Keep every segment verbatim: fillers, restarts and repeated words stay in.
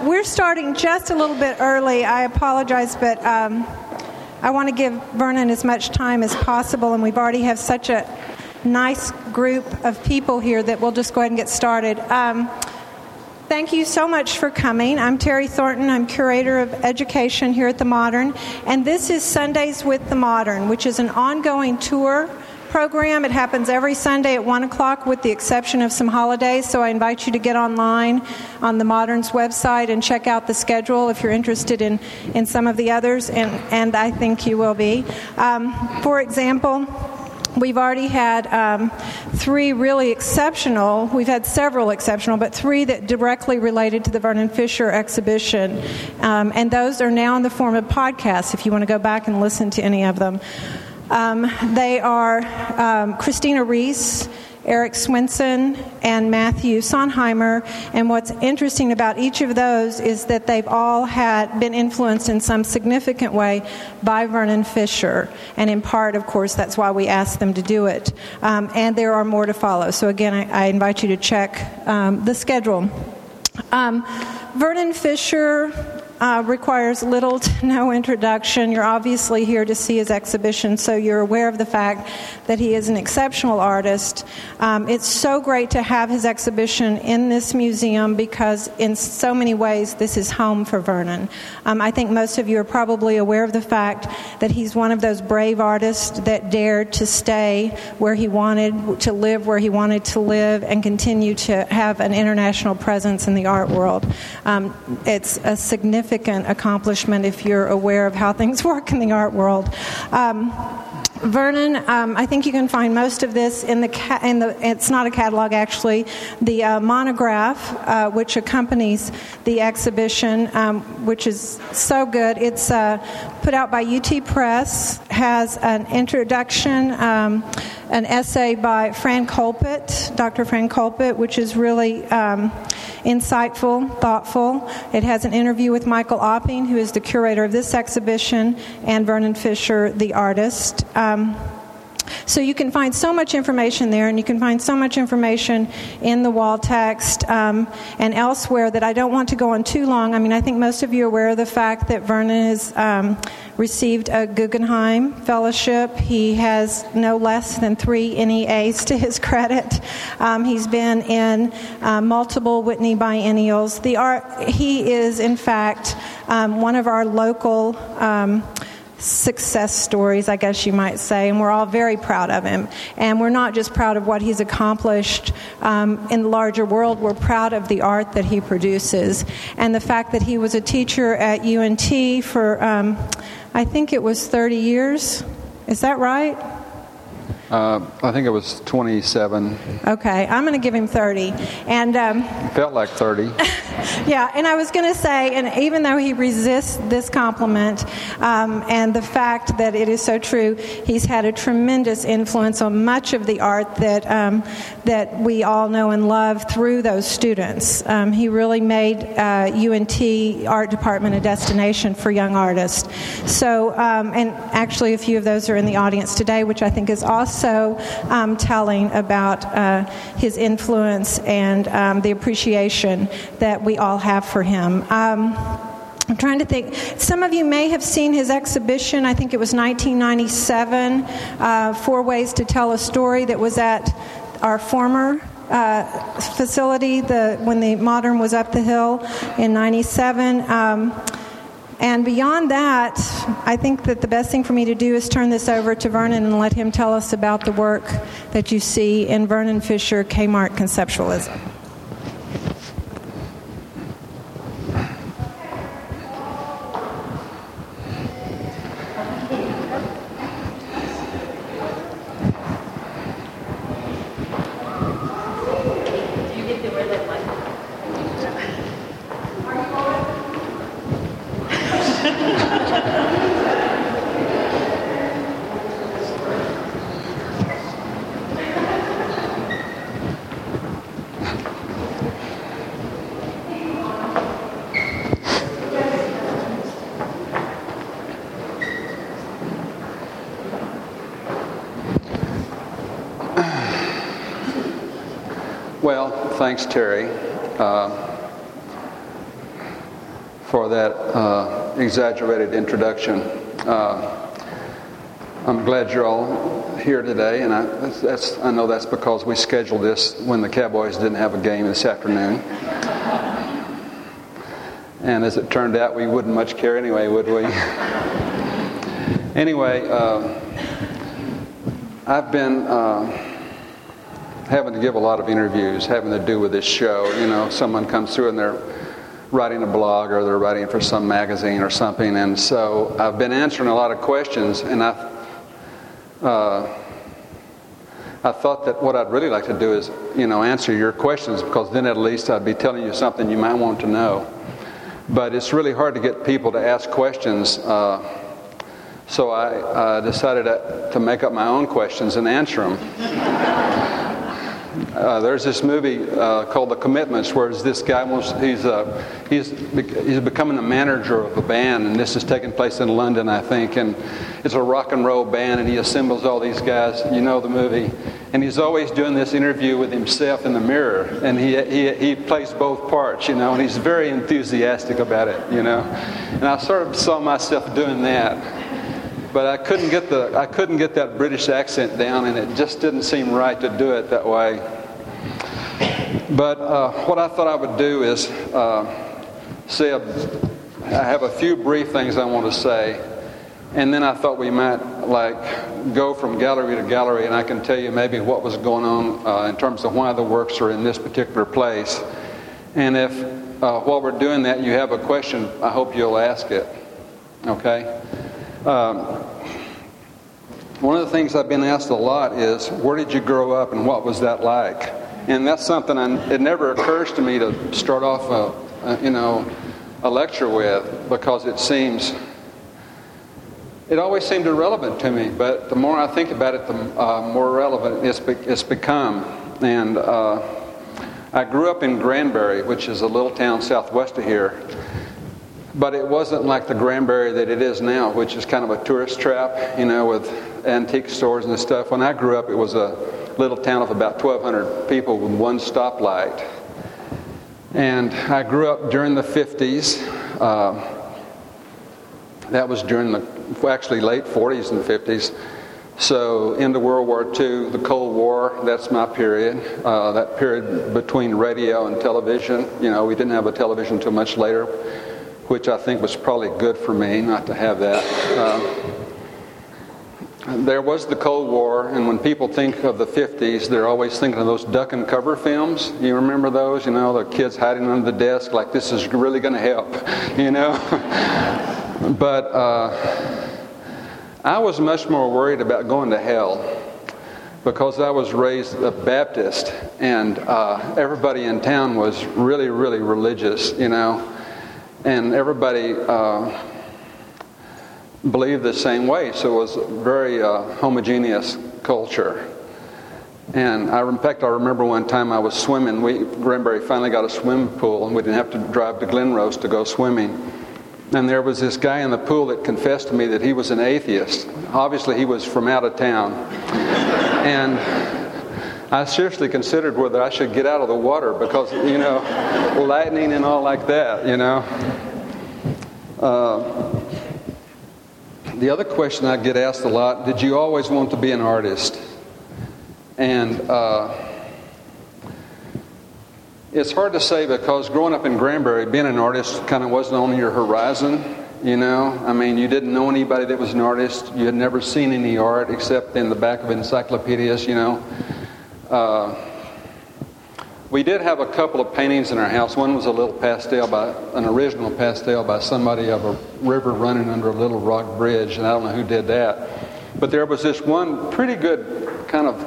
we're starting just a little bit early. I apologize, but um, I want to give Vernon as much time as possible, and we've already have such a nice group of people here that we'll just go ahead and get started. Um, thank you so much for coming. I'm Terry Thornton. I'm Curator of Education here at The Modern, and this is Sundays with The Modern, which is an ongoing tour program. It happens every Sunday at one o'clock with the exception of some holidays, so I invite you to get online on The Modern's website and check out the schedule if you're interested in, in some of the others, and, and I think you will be. Um, for example, we've already had um, three really exceptional, we've had several exceptional, but three that directly related to the Vernon Fisher exhibition, um, and those are now in the form of podcasts if you want to go back and listen to any of them. Um, they are um, Christina Reese, Eric Swinson, and Matthew Sonheimer. And what's interesting about each of those is that they've all had been influenced in some significant way by Vernon Fisher. And in part, of course, that's why we asked them to do it. Um, and there are more to follow. So again, I, I invite you to check um, the schedule. Um, Vernon Fisher Uh, requires little to no introduction. You're obviously here to see his exhibition, so you're aware of the fact that he is an exceptional artist. Um, it's so great to have his exhibition in this museum because in so many ways this is home for Vernon. Um, I think most of you are probably aware of the fact that he's one of those brave artists that dared to stay where he wanted to live, where he wanted to live, and continue to have an international presence in the art world. Um, it's a significant accomplishment if you're aware of how things work in the art world. Um, Vernon, um, I think you can find most of this in the, ca- in the it's not a catalog actually, the uh, monograph uh, which accompanies the exhibition, um, which is so good. It's uh, put out by U T Press, has an introduction, um, an essay by Fran Colpett, Doctor Fran Colpett, which is really um, insightful, thoughtful. It has an interview with Michael Opping, who is the curator of this exhibition, and Vernon Fisher, the artist. Um, So you can find so much information there, and you can find so much information in the wall text um, and elsewhere that I don't want to go on too long. I mean, I think most of you are aware of the fact that Vernon has um, received a Guggenheim Fellowship. He has no less than three N E As to his credit. Um, he's been in uh, multiple Whitney biennials. The art, he is, in fact, um, one of our local Um, success stories, I guess you might say, and we're all very proud of him. And we're not just proud of what he's accomplished um, in the larger world, we're proud of the art that he produces. And the fact that he was a teacher at U N T for, um, I think it was thirty years. Is that right? Uh, I think it was twenty-seven. Okay, I'm going to give him thirty. And um, felt like thirty. Yeah, and I was going to say, and even though he resists this compliment um, and the fact that it is so true, he's had a tremendous influence on much of the art that um, that we all know and love through those students. Um, he really made uh, U N T art department a destination for young artists. So, um, and actually a few of those are in the audience today, which I think is also um, telling about uh, his influence and um, the appreciation that we all have for him. Um, I'm trying to think. Some of you may have seen his exhibition. I think it was nineteen ninety-seven, uh, Four Ways to Tell a Story, that was at our former uh, facility the, when the Modern was up the hill in ninety-seven. Um, and beyond that, I think that the best thing for me to do is turn this over to Vernon and let him tell us about the work that you see in Vernon Fisher Kmart Conceptualism. Well, thanks, Terry. Uh, for that uh, exaggerated introduction. Uh, I'm glad you're all here today, and I, that's, I know that's because we scheduled this when the Cowboys didn't have a game this afternoon. And as it turned out, we wouldn't much care anyway, would we? Anyway, uh, I've been uh, having to give a lot of interviews having to do with this show. You know, someone comes through and they're writing a blog or they're writing for some magazine or something, and so I've been answering a lot of questions, and I uh, I thought that what I'd really like to do is, you know, answer your questions, because then at least I'd be telling you something you might want to know. But it's really hard to get people to ask questions, uh, so I uh, decided to, to make up my own questions and answer them. Uh, there's this movie uh, called The Commitments, where this guy wants, he's uh, he's he's becoming the manager of a band, and this is taking place in London, I think, and it's a rock and roll band, and he assembles all these guys. You know the movie, and he's always doing this interview with himself in the mirror, and he he he plays both parts, you know, and he's very enthusiastic about it, you know, and I sort of saw myself doing that. But I couldn't get the I couldn't get that British accent down, and it just didn't seem right to do it that way. But uh, what I thought I would do is uh, say a, I have a few brief things I want to say, and then I thought we might like go from gallery to gallery, and I can tell you maybe what was going on uh, in terms of why the works are in this particular place. And if uh, while we're doing that you have a question, I hope you'll ask it. Okay. Um, one of the things I've been asked a lot is, where did you grow up and what was that like? And that's something I, it never occurs to me to start off a, a you know a lecture with, because it seems it always seemed irrelevant to me. But the more I think about it, the uh, more relevant it's, be, it's become. And uh, I grew up in Granbury, which is a little town southwest of here. But it wasn't like the Granbury that it is now, which is kind of a tourist trap, you know, with antique stores and stuff. When I grew up, it was a little town of about twelve hundred people with one stoplight. And I grew up during the fifties. Uh, that was during the, actually late forties and fifties. So into World War Two, the Cold War, that's my period. Uh, that period between radio and television. You know, we didn't have a television until much later, which I think was probably good for me not to have that. Uh, there was the Cold War, and when people think of the fifties, they're always thinking of those duck and cover films. You remember those? You know, the kids hiding under the desk like this is really going to help, you know? But uh, I was much more worried about going to hell, because I was raised a Baptist, and uh, everybody in town was really, really religious, you know? And everybody uh, believed the same way, so it was a very uh, homogeneous culture. And I, in fact, I remember one time I was swimming. We, Granbury finally got a swimming pool, and we didn't have to drive to Glenrose to go swimming. And there was this guy in the pool that confessed to me that he was an atheist. Obviously, he was from out of town. And I seriously considered whether I should get out of the water, because, you know, lightning and all like that, you know. Uh, the other question I get asked a lot, did you always want to be an artist? And uh, it's hard to say, because growing up in Granbury, being an artist kind of wasn't on your horizon, you know. I mean, you didn't know anybody that was an artist. You had never seen any art except in the back of encyclopedias, you know. Uh, we did have a couple of paintings in our house. One was a little pastel, by an original pastel by somebody of a river running under a little rock bridge, and I don't know who did that. But there was this one pretty good kind of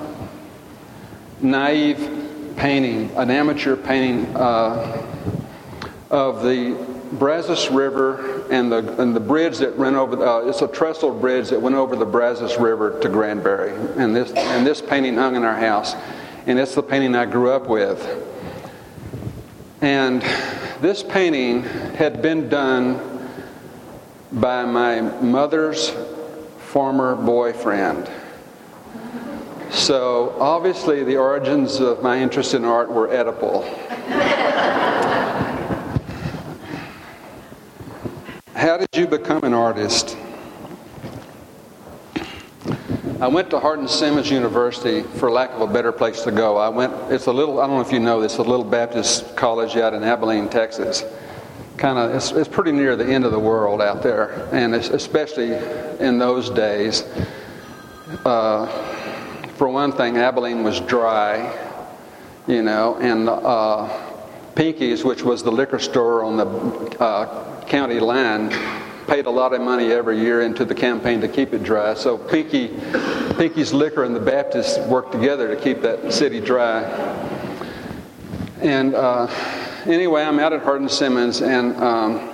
naive painting, an amateur painting uh, of the Brazos River and the and the bridge that ran over. The, uh, it's a trestle bridge that went over the Brazos River to Granbury, and this and this painting hung in our house, and it's the painting I grew up with. And this painting had been done by my mother's former boyfriend. So obviously the origins of my interest in art were Oedipal. How did you become an artist? I went to Hardin Simmons University, for lack of a better place to go. I went, it's a little, I don't know if you know this, a little Baptist college out in Abilene, Texas. Kind of, it's, it's pretty near the end of the world out there, and it's, especially in those days. Uh, for one thing, Abilene was dry, you know, and uh, Pinky's, which was the liquor store on the uh, county line, paid a lot of money every year into the campaign to keep it dry. So Pinky, Pinky's Liquor and the Baptists worked together to keep that city dry. And uh, anyway, I'm out at Hardin Simmons, and um,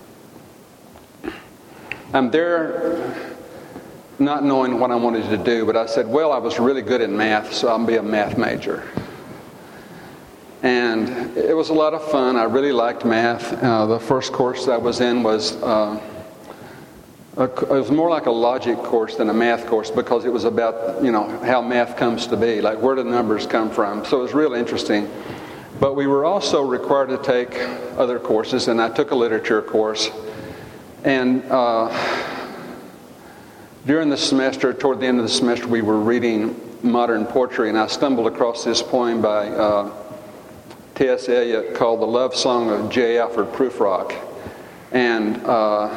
I'm there not knowing what I wanted to do, but I said, well, I was really good at math, so I'll be a math major. And it was a lot of fun. I really liked math. Uh, the first course I was in was uh, a, it was more like a logic course than a math course, because it was about, you know, how math comes to be, like where do numbers come from. So it was real interesting. But we were also required to take other courses, and I took a literature course. And uh, during the semester, toward the end of the semester, we were reading modern poetry, and I stumbled across this poem by uh, T S Eliot called The Love Song of J. Alfred Prufrock. And uh,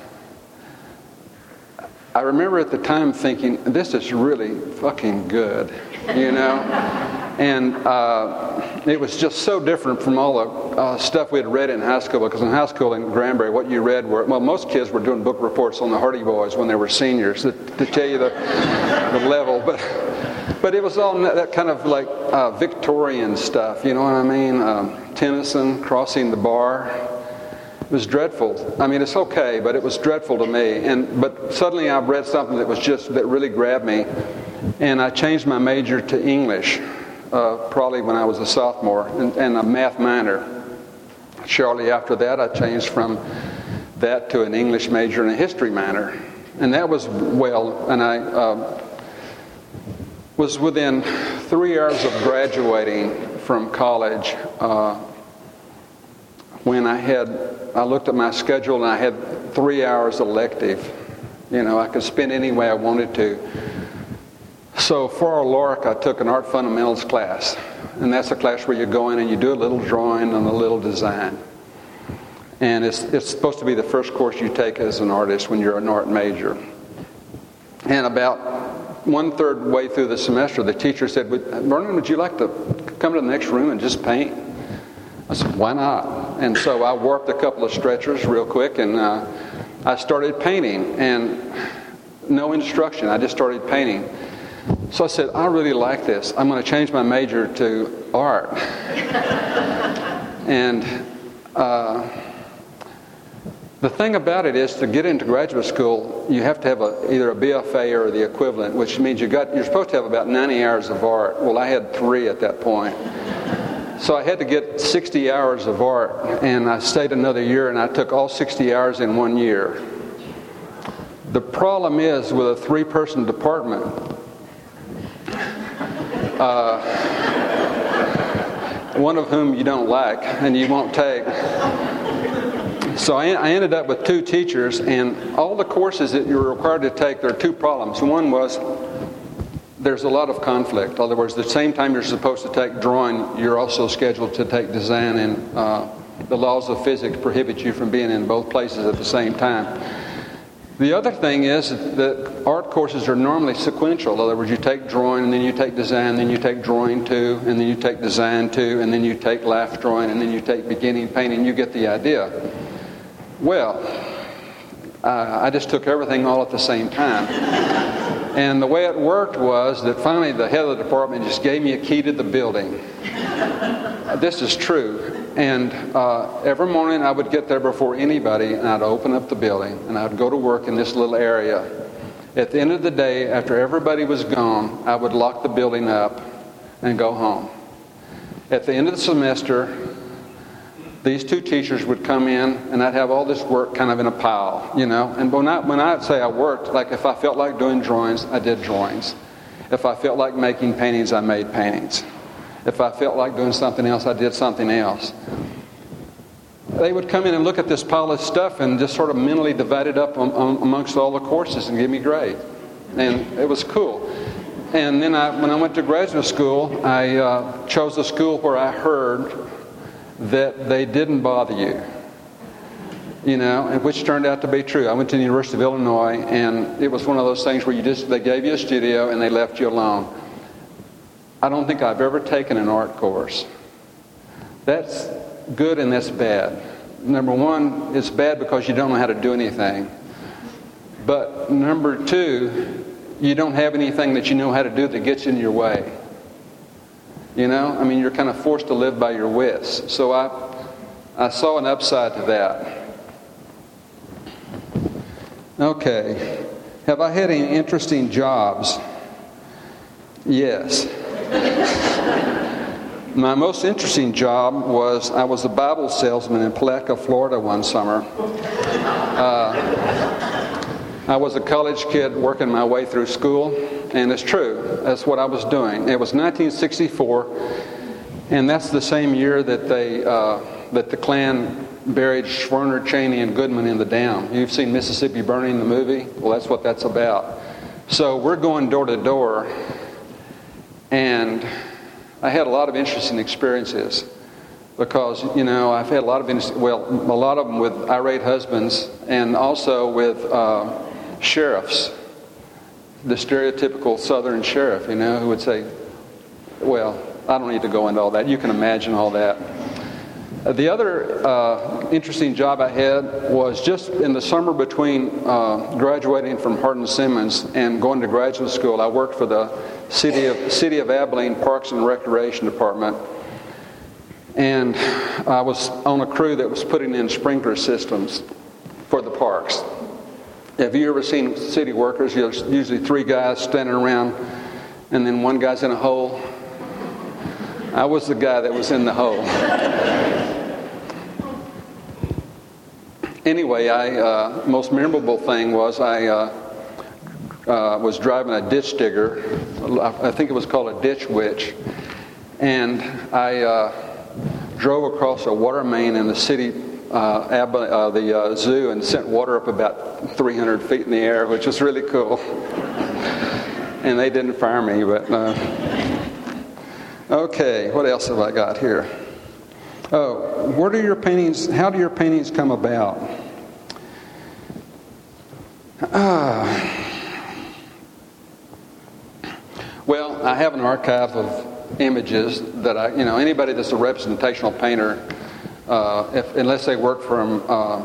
I remember at the time thinking, this is really fucking good, you know? And uh, it was just so different from all the uh, stuff we had read in high school, because in high school in Granbury, what you read were, well, most kids were doing book reports on the Hardy Boys when they were seniors, to, to tell you the, the level. But but it was all that kind of like uh, Victorian stuff, you know what I mean? Um, Tennyson, Crossing the Bar. It was dreadful. I mean, it's okay, but it was dreadful to me. And but suddenly I read something that was just, that really grabbed me, and I changed my major to English. Uh, probably when I was a sophomore, and, and a math minor. Shortly after that, I changed from that to an English major and a history minor. And that was well, and I uh, was within three hours of graduating from college uh, when I had, I looked at my schedule and I had three hours elective. You know, I could spend any way I wanted to. So for our Lark, I took an art fundamentals class, and that's a class where you go in and you do a little drawing and a little design. And it's it's supposed to be the first course you take as an artist when you're an art major. And about one third way through the semester, the teacher said, "Vernon, would you like to come to the next room and just paint?" I said, "Why not?" And so I warped a couple of stretchers real quick, and uh, I started painting, and no instruction. I just started painting. So I said, I really like this. I'm going to change my major to art. And uh, the thing about it is, to get into graduate school, you have to have a, either a B F A or the equivalent, which means you got, you're supposed to have about ninety hours of art. Well, I had three at that point. So I had to get sixty hours of art, and I stayed another year, and I took all sixty hours in one year. The problem is, with a three-person department, Uh, one of whom you don't like and you won't take. So I, I ended up with two teachers, and all the courses that you're required to take, there are two problems. One was there's a lot of conflict. In other words, the same time you're supposed to take drawing, you're also scheduled to take design, and uh, the laws of physics prohibit you from being in both places at the same time. The other thing is that art courses are normally sequential. In other words, you take drawing, and then you take design, then you take drawing two, and then you take design two, and then you take laugh drawing, and then you take beginning painting. You get the idea. Well, uh, I just took everything all at the same time. And the way it worked was that finally the head of the department just gave me a key to the building. This is true. And uh, every morning I would get there before anybody, and I'd open up the building, and I'd go to work in this little area. At the end of the day, after everybody was gone, I would lock the building up and go home. At the end of the semester, these two teachers would come in, and I'd have all this work kind of in a pile, you know. And when I, when I'd say I worked, like if I felt like doing drawings, I did drawings. If I felt like making paintings, I made paintings. If I felt like doing something else, I did something else. they would come in and look at this pile of stuff and just sort of mentally divide it up um, um, amongst all the courses and give me grades. And it was cool. And then I, when I went to graduate school, I uh, chose a school where I heard that they didn't bother you. You know, and which turned out to be true. I went to the University of Illinois, and it was one of those things where you just they gave you a studio and they left you alone. I don't think I've ever taken an art course. That's good and that's bad. Number one, it's bad because you don't know how to do anything. But number two, you don't have anything that you know how to do that gets in your way. You know, I mean, you're kind of forced to live by your wits. So I, I saw an upside to that. Okay. Have I had any interesting jobs? Yes. My most interesting job was I was a Bible salesman in Palatka, Florida one summer. Uh, I was a college kid working my way through school, and it's true. That's what I was doing. It was nineteen sixty-four, and that's the same year that they uh, that the Klan buried Schwerner, Cheney, and Goodman in the Dam. You've seen Mississippi Burning, the movie? Well, that's what that's about. So we're going door to door, and I had a lot of interesting experiences because, you know, I've had a lot of, well, a lot of them with irate husbands and also with uh, sheriffs, the stereotypical Southern sheriff, you know, who would say, well, I don't need to go into all that. You can imagine all that. The other uh, interesting job I had was just in the summer between uh, graduating from Hardin-Simmons and going to graduate school. I worked for the City of City of Abilene Parks and Recreation Department, and I was on a crew that was putting in sprinkler systems for the parks. Have you ever seen city workers? There's usually three guys standing around, and then one guy's in a hole. I was the guy that was in the hole. Anyway, I uh, most memorable thing was I uh, uh, was driving a ditch digger. I think it was called a ditch witch, and I uh, drove across a water main in the city, uh, Ab- uh, the uh, zoo, and sent water up about three hundred feet in the air, which was really cool. And they didn't fire me, but uh, okay. What else have I got here? Oh, where do your paintings? How do your paintings come about? Ah. Well, I have an archive of images that I, you know, anybody that's a representational painter, uh, if, unless they work from uh,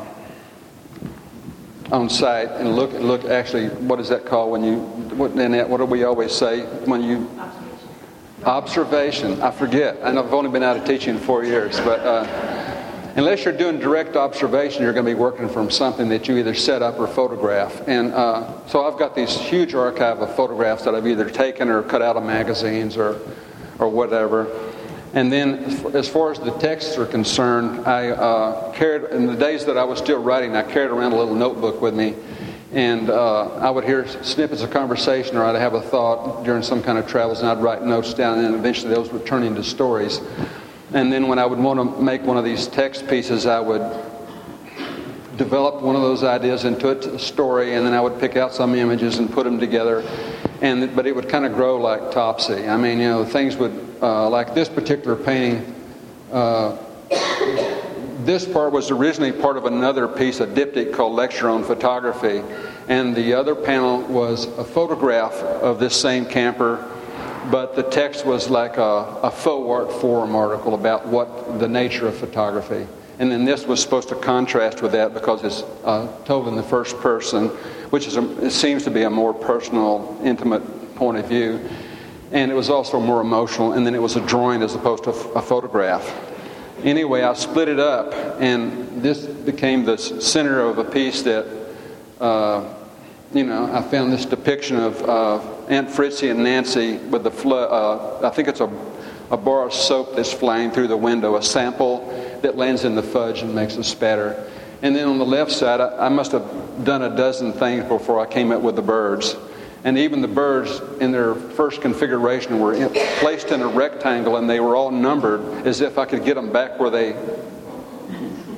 on site and look, look. Actually, what is that called when you? What, Nanette, what do we always say when you? Observation. I forget. And I've only been out of teaching four years, but uh, unless you're doing direct observation, you're going to be working from something that you either set up or photograph. And uh, so I've got these huge archive of photographs that I've either taken or cut out of magazines or, or whatever. And then, as far as the texts are concerned, I uh, carried in the days that I was still writing, I carried around a little notebook with me. And uh, I would hear snippets of conversation, or I'd have a thought during some kind of travels, and I'd write notes down, and then eventually those would turn into stories. And then when I would want to make one of these text pieces, I would develop one of those ideas into a story, and then I would pick out some images and put them together. And but it would kind of grow like Topsy. I mean, you know, things would, uh, like this particular painting, uh, this part was originally part of another piece, a diptych called Lecture on Photography, and the other panel was a photograph of this same camper, but the text was like a, a faux art forum article about what the nature of photography. And then this was supposed to contrast with that because it's uh, told in the first person, which is a, it seems to be a more personal, intimate point of view. And it was also more emotional, and then it was a drawing as opposed to a photograph. Anyway, I split it up, and this became the center of a piece that, uh, you know, I found this depiction of uh, Aunt Fritzy and Nancy with the flood. Uh, I think it's a, a bar of soap that's flying through the window, a sample that lands in the fudge and makes a spatter. And then on the left side, I, I must have done a dozen things before I came up with the birds. And even the birds in their first configuration were in, placed in a rectangle, and they were all numbered as if I could get them back where they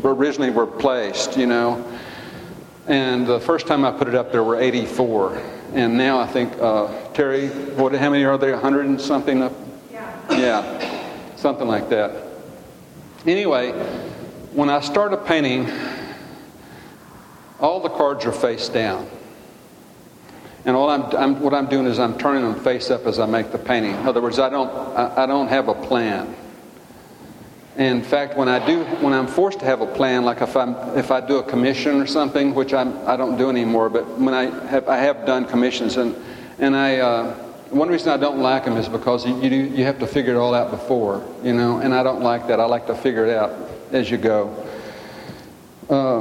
originally were placed, you know. And the first time I put it up, there were eighty-four. And now I think, uh, Terry, what, how many are there? one hundred and something up? Yeah. Yeah, something like that. Anyway, when I started painting, all the cards are face down. And all I'm, I'm, what I'm doing is I'm turning them face up as I make the painting. In other words, I don't, I, I don't have a plan. In fact, when I do, when I'm forced to have a plan, like if I'm, if I do a commission or something, which I'm, I don't do anymore, but when I have, I have done commissions, and and I, uh, one reason I don't like them is because you, you do, you have to figure it all out before, you know, and I don't like that. I like to figure it out as you go. Uh,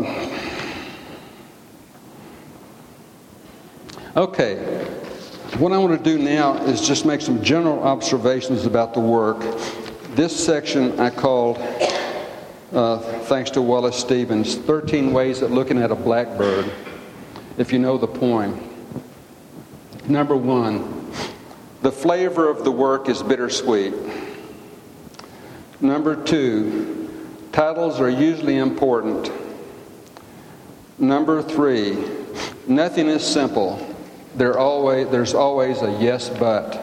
okay, what I want to do now is just make some general observations about the work. This section I called, uh, thanks to Wallace Stevens, thirteen Ways of Looking at a Blackbird, if you know the poem. Number one, the flavor of the work is bittersweet. Number two, titles are usually important. Number three, nothing is simple. There always, there's always a yes but.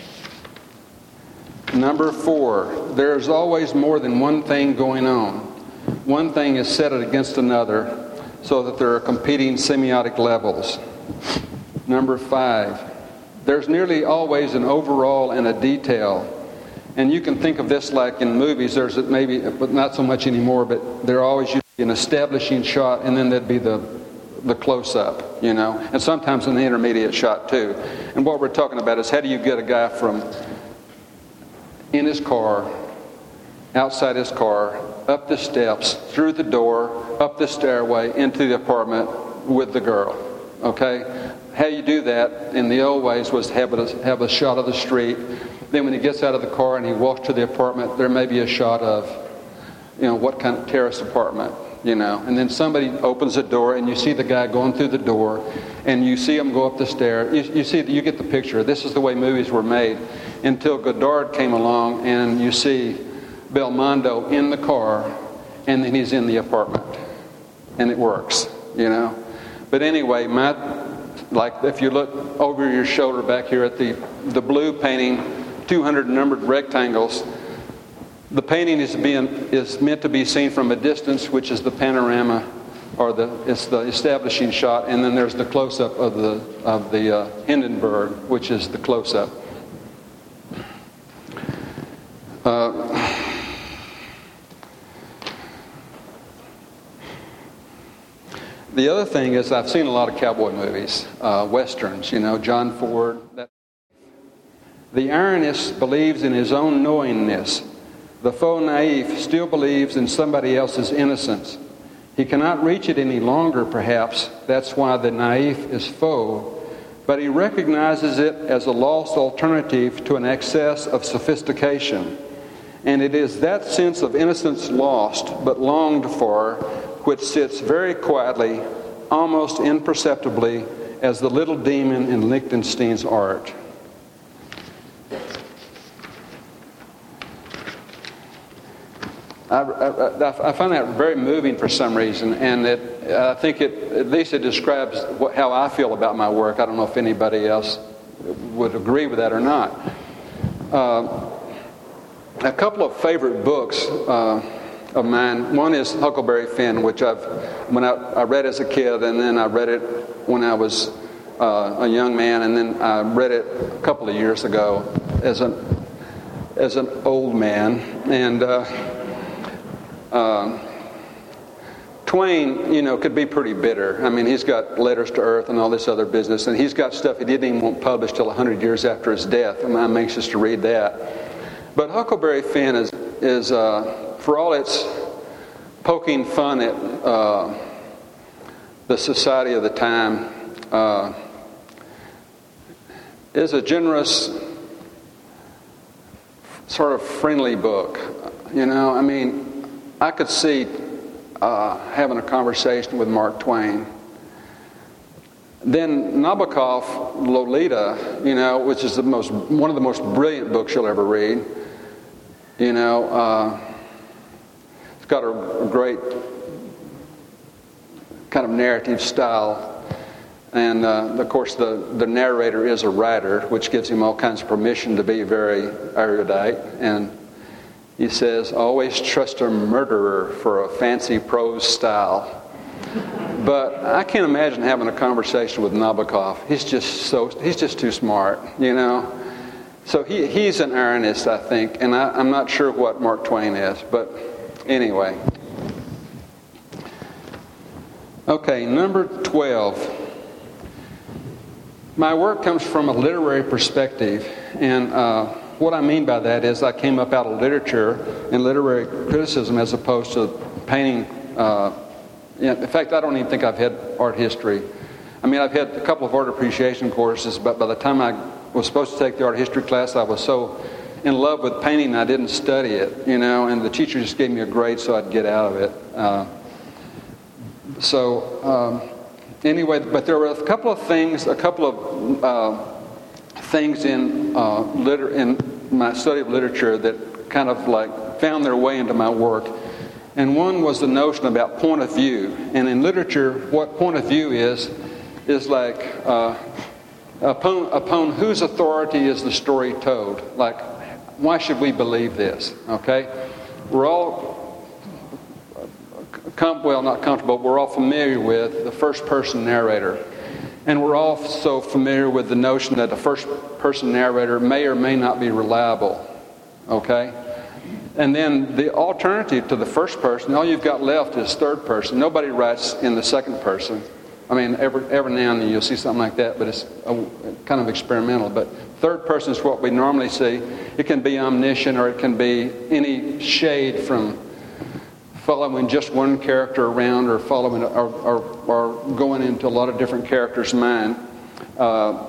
Number four, there is always more than one thing going on. One thing is set against another so that there are competing semiotic levels. Number five, there's nearly always an overall and a detail. And you can think of this like in movies, there's maybe, but not so much anymore, but there always used to be an establishing shot, and then there'd be the the close-up, you know, and sometimes an intermediate shot too. And what we're talking about is how do you get a guy from in his car, outside his car, up the steps, through the door, up the stairway, into the apartment with the girl, okay? How you do that in the old ways was have a, have a shot of the street. Then when he gets out of the car and he walks to the apartment, there may be a shot of, you know, what kind of terrace apartment, you know. And then somebody opens the door and you see the guy going through the door and you see him go up the stair. You, you see, you get the picture. This is the way movies were made until Godard came along and you see Belmondo in the car and then he's in the apartment. And it works, you know. But anyway, my, like if you look over your shoulder back here at the, the blue painting, two hundred numbered rectangles, the painting is being is meant to be seen from a distance, which is the panorama, or the it's the establishing shot, and then there's the close-up of the of the uh, Hindenburg, which is the close-up. Uh, the other thing is I've seen a lot of cowboy movies, uh, westerns, you know, John Ford. That. The ironist believes in his own knowingness. The faux naif still believes in somebody else's innocence. He cannot reach it any longer, perhaps. That's why the naif is faux. But he recognizes it as a lost alternative to an excess of sophistication. And it is that sense of innocence lost but longed for which sits very quietly, almost imperceptibly, as the little demon in Lichtenstein's art. I, I, I find that very moving for some reason, and it, I think it at least it describes what, how I feel about my work. I don't know if anybody else would agree with that or not. Uh, a couple of favorite books uh, of mine. One is Huckleberry Finn, which I've when I, I read as a kid, and then I read it when I was uh, a young man, and then I read it a couple of years ago as an as an old man, and. Uh, Uh, Twain, you know, could be pretty bitter. I mean, he's got Letters to Earth and all this other business, and he's got stuff he didn't even want published till one hundred years after his death, and I'm anxious to read that. But Huckleberry Finn is, is uh, for all its poking fun at uh, the society of the time, uh, is a generous, sort of friendly book. You know, I mean, I could see uh, having a conversation with Mark Twain. Then Nabokov, Lolita, you know, which is the most one of the most brilliant books you'll ever read. You know, uh, it's got a great kind of narrative style. And, uh, of course, the, the narrator is a writer, which gives him all kinds of permission to be very erudite. And he says, always trust a murderer for a fancy prose style. But I can't imagine having a conversation with Nabokov. He's just so, he's just too smart, you know. So he, he's an ironist, I think, and I, I'm not sure what Mark Twain is. But anyway. Okay, number twelve. My work comes from a literary perspective, and uh, what I mean by that is I came up out of literature and literary criticism as opposed to painting. Uh, in fact, I don't even think I've had art history. I mean, I've had a couple of art appreciation courses, but by the time I was supposed to take the art history class, I was so in love with painting I didn't study it, you know, and the teacher just gave me a grade so I'd get out of it. Uh, so... Um, Anyway, but there were a couple of things, a couple of uh, things in uh, liter- in my study of literature that kind of like found their way into my work. And one was the notion about point of view. And in literature, what point of view is, is like uh, upon, upon whose authority is the story told? Like, why should we believe this? Okay? We're all... Com- well, not comfortable, but we're all familiar with the first-person narrator. And we're also familiar with the notion that the first-person narrator may or may not be reliable. Okay? And then the alternative to the first person, all you've got left is third person. Nobody writes in the second person. I mean, every, every now and then you'll see something like that, but it's a, kind of experimental. But third person is what we normally see. It can be omniscient, or it can be any shade from following just one character around, or following, or, or, or going into a lot of different characters' mind. Uh,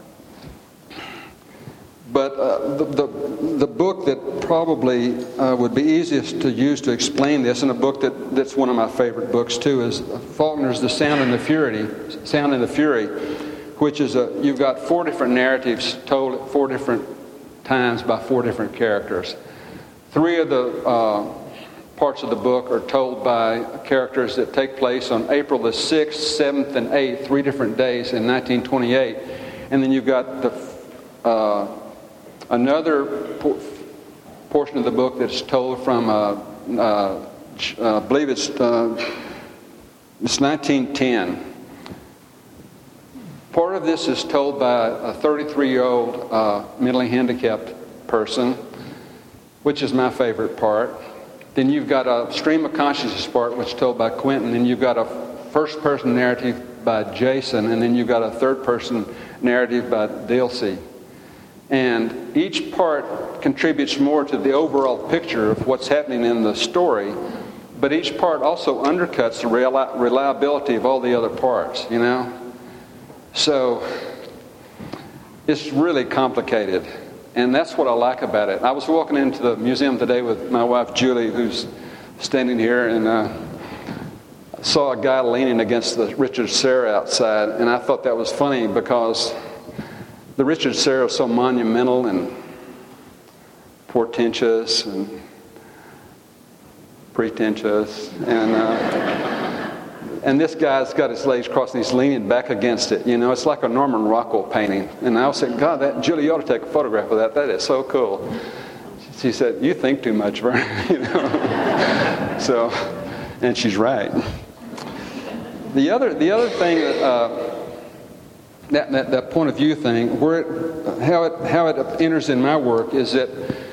but uh, the, the the book that probably uh, would be easiest to use to explain this, and a book that, that's one of my favorite books too, is Faulkner's *The Sound and the Fury*. *Sound and the Fury*, which is a you've got four different narratives told at four different times by four different characters. Three of the uh, parts of the book are told by characters that take place on April the sixth, seventh, and eighth, three different days in nineteen twenty-eight. And then you've got the uh, another por- portion of the book that's told from, uh, uh, uh, I believe it's, uh, it's nineteen ten. Part of this is told by a thirty-three-year-old uh, mentally handicapped person, which is my favorite part. Then you've got a stream of consciousness part, which is told by Quentin. Then you've got a first-person narrative by Jason. And then you've got a third-person narrative by Dilsey. And each part contributes more to the overall picture of what's happening in the story. But each part also undercuts the reliability of all the other parts, you know? So it's really complicated. And that's what I like about it. I was walking into the museum today with my wife, Julie, who's standing here, and uh, saw a guy leaning against the Richard Serra outside. And I thought that was funny because the Richard Serra is so monumental and portentous and pretentious. And uh, and this guy's got his legs crossed and he's leaning back against it. You know, it's like a Norman Rockwell painting. And I was saying, God, that Julie, you ought to take a photograph of that. That is so cool. She said, you think too much, Vernon. You know. So, and she's right. The other, the other thing that, uh, that, that that point of view thing, where it, how it how it enters in my work is that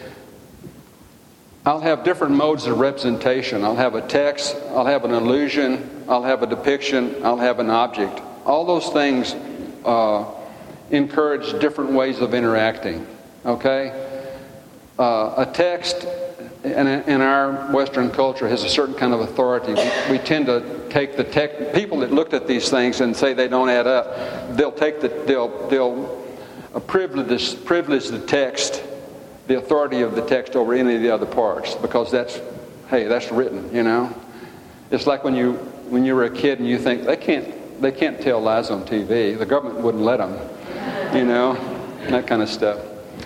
I'll have different modes of representation. I'll have a text, I'll have an illusion, I'll have a depiction, I'll have an object. All those things uh, encourage different ways of interacting. Okay? Uh, a text in, in our Western culture has a certain kind of authority. We, we tend to take the text. People that looked at these things and say they don't add up, they'll take the they'll they'll uh, privilege privilege the text, the authority of the text over any of the other parts, because that's, hey, that's written, you know. It's like when you when you were a kid and you think they can't they can't tell lies on T V. The government wouldn't let them, you know, that kind of stuff.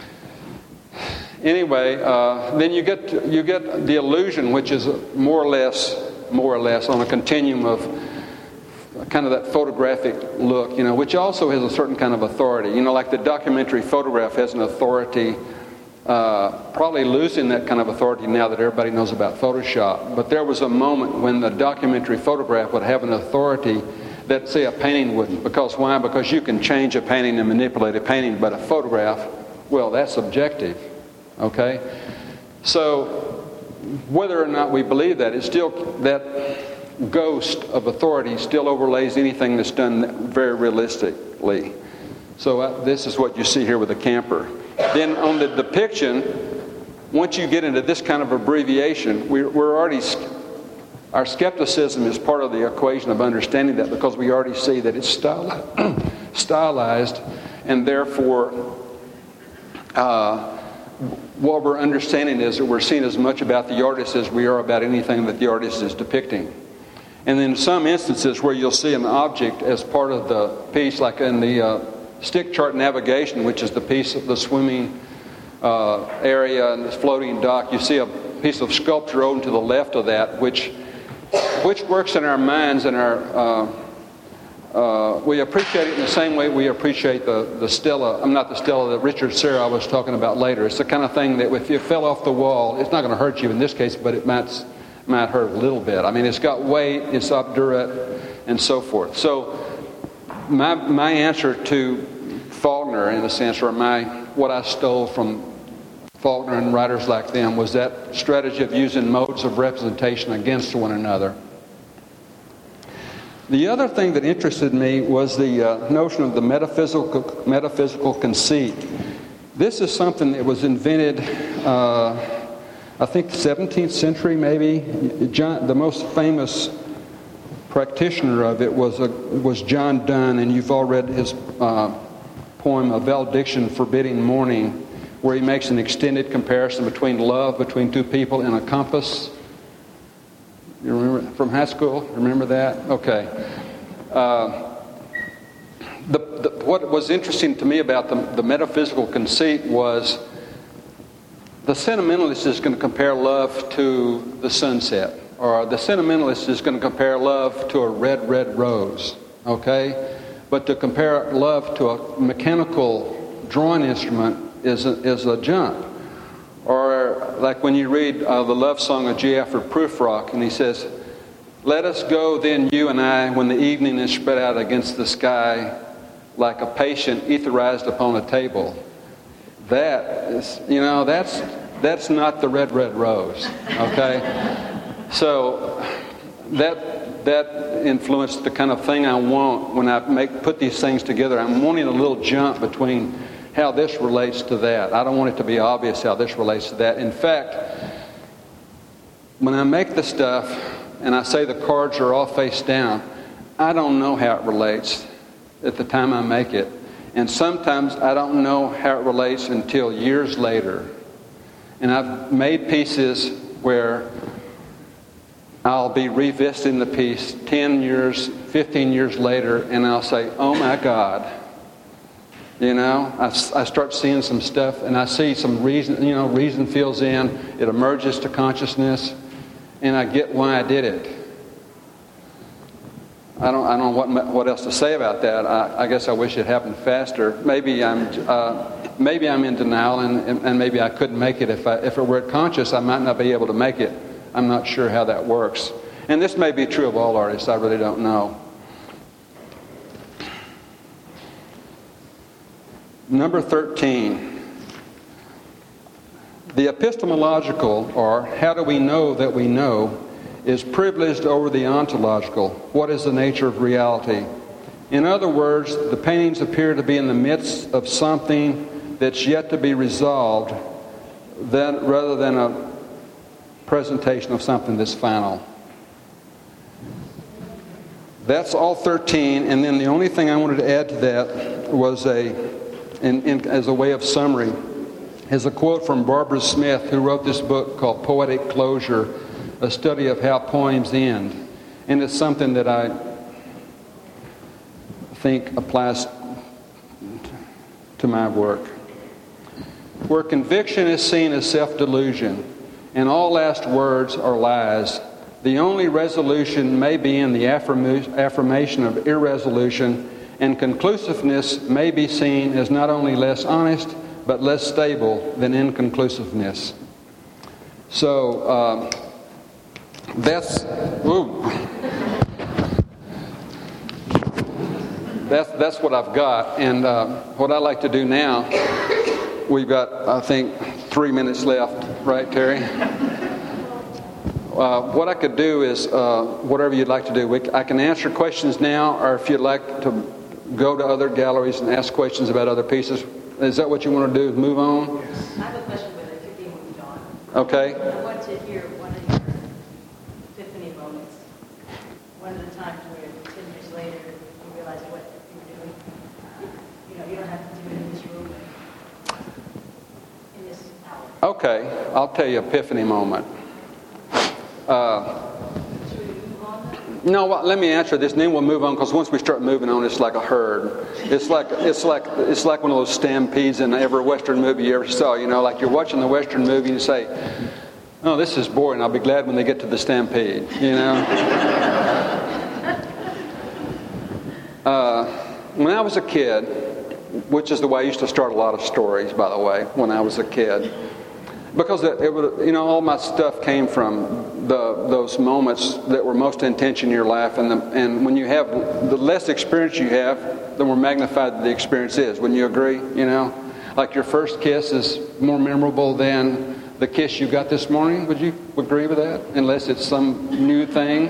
Anyway, uh, then you get to, you get the illusion, which is more or less more or less on a continuum of kind of that photographic look, you know, which also has a certain kind of authority. You know, like the documentary photograph has an authority, uh, probably losing that kind of authority now that everybody knows about Photoshop. But there was a moment when the documentary photograph would have an authority that, say, a painting wouldn't. Because why? Because you can change a painting and manipulate a painting, but a photograph, well, that's subjective, okay? So whether or not we believe that, it's still that ghost of authority still overlays anything that's done very realistically. So uh, this is what you see here with the camper. Then on the depiction, once you get into this kind of abbreviation, we're, we're already, our skepticism is part of the equation of understanding that, because we already see that it's stylized, stylized and therefore uh, what we're understanding is that we're seeing as much about the artist as we are about anything that the artist is depicting. And then some instances where you'll see an object as part of the piece, like in the uh, stick chart navigation, which is the piece of the swimming uh, area and the floating dock, you see a piece of sculpture over to the left of that, which which works in our minds and our uh, uh, we appreciate it in the same way we appreciate the, the stela. I'm not the stela that Richard Serra was talking about later. It's the kind of thing that if you fell off the wall, it's not going to hurt you in this case, but it might might hurt a little bit. I mean, it's got weight, it's obdurate, and so forth. So my my answer to Faulkner, in a sense, or my what I stole from Faulkner and writers like them, was that strategy of using modes of representation against one another. The other thing that interested me was the uh, notion of the metaphysical metaphysical conceit. This is something that was invented, uh, I think, seventeenth century, maybe. John, the most famous practitioner of it was a, was John Donne, and you've all read his uh, poem, A Valediction Forbidding Mourning, where he makes an extended comparison between love between two people and a compass. You remember from high school? Remember that? Okay. Uh, the, the, what was interesting to me about the, the metaphysical conceit was the sentimentalist is going to compare love to the sunset, or the sentimentalist is going to compare love to a red, red rose. Okay? But to compare love to a mechanical drawing instrument is a, is a jump. Or like when you read uh, the love song of J. Alfred Prufrock, and he says, "Let us go then, you and I, when the evening is spread out against the sky, like a patient etherized upon a table." That is, you know, that's that's not the red, red rose. Okay, so that that influenced the kind of thing I want when I make put these things together. I'm wanting a little jump between how this relates to that. I don't want it to be obvious how this relates to that. In fact, when I make the stuff and I say the cards are all face down, I don't know how it relates at the time I make it. And sometimes I don't know how it relates until years later. And I've made pieces where I'll be revisiting the piece ten years, fifteen years later, and I'll say, "Oh my God." You know, I, I start seeing some stuff, and I see some reason, you know, reason fills in, it emerges to consciousness, and I get why I did it. I don't, I don't know what what else to say about that. I, I guess I wish it happened faster. Maybe I'm, uh, maybe I'm in denial, and, and, and maybe I couldn't make it. If I, if it were conscious, I might not be able to make it. I'm not sure how that works. And this may be true of all artists. I really don't know. Number thirteen, the epistemological, or how do we know that we know, is privileged over the ontological. What is the nature of reality? In other words, the paintings appear to be in the midst of something that's yet to be resolved, than, rather than a presentation of something that's final. That's all thirteen, and then the only thing I wanted to add to that was a In, in, as a way of summary, is a quote from Barbara Smith, who wrote this book called Poetic Closure, a study of how poems end. And it's something that I think applies to my work. Where conviction is seen as self-delusion, and all last words are lies, The only resolution may be in the affirma- affirmation of irresolution, and conclusiveness may be seen as not only less honest, but less stable than inconclusiveness. So, uh, that's, ooh. That's, that's what I've got. And uh, what I like to do now, we've got, I think, three minutes left, right, Terry? Uh, what I could do is, uh, whatever you'd like to do, we, I can answer questions now, or if you'd like to go to other galleries and ask questions about other pieces. Is that what you want to do, move on? Yes. I have a question with it, could be with John. Okay. I want to hear one of your epiphany moments. One of the times where ten years later you realize what you're doing. You know, you don't have to do it in this room, in this hour. Okay, I'll tell you epiphany moment. Uh, no, well, let me answer this, and then we'll move on. Because once we start moving on, it's like a herd. It's like it's like it's like one of those stampedes in every Western movie you ever saw. You know, like you're watching the Western movie and you say, "Oh, this is boring. I'll be glad when they get to the stampede." You know. uh, when I was a kid, which is the way I used to start a lot of stories, by the way, when I was a kid. Because it, it would, you know, all my stuff came from the those moments that were most intense in your life, and the, and when you have the less experience you have, the more magnified the experience is. Wouldn't you agree? You know, like your first kiss is more memorable than the kiss you got this morning. Would you agree with that? Unless it's some new thing.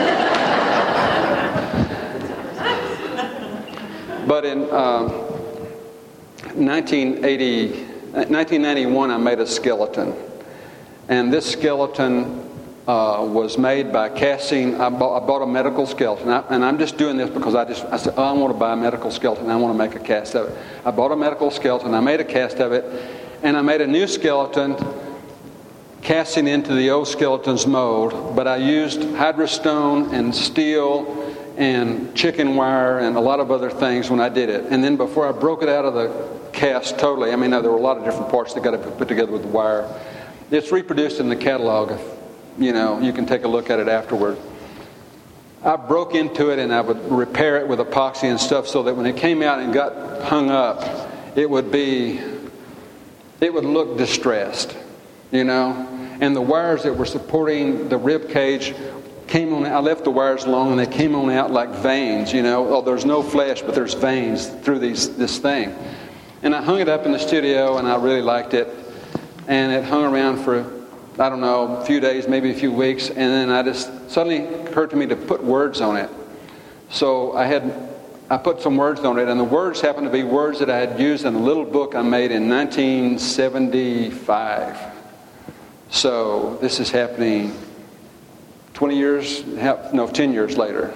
But in uh, nineteen eighty. nineteen ninety-one, I made a skeleton, and this skeleton uh, was made by casting. I bought, I bought a medical skeleton, I, and I'm just doing this because I just I said, oh, I want to buy a medical skeleton. I want to make a cast of it. I bought a medical skeleton. I made a cast of it, and I made a new skeleton, casting into the old skeleton's mold. But I used hydrostone and steel and chicken wire and a lot of other things when I did it. And then before I broke it out of the cast totally, I mean, there were a lot of different parts that got to be put together with the wire. It's reproduced in the catalog. If, you know, you can take a look at it afterward. I broke into it and I would repair it with epoxy and stuff so that when it came out and got hung up, it would be, it would look distressed, you know. And the wires that were supporting the rib cage came on. I left the wires long, and they came on out like veins, you know. Oh, there's no flesh, but there's veins through these this thing. And I hung it up in the studio, and I really liked it. And it hung around for, I don't know, a few days, maybe a few weeks. And then I just, suddenly occurred to me to put words on it. So I had, I put some words on it. And the words happened to be words that I had used in a little book I made in nineteen seventy-five. So this is happening twenty years, no, ten years later.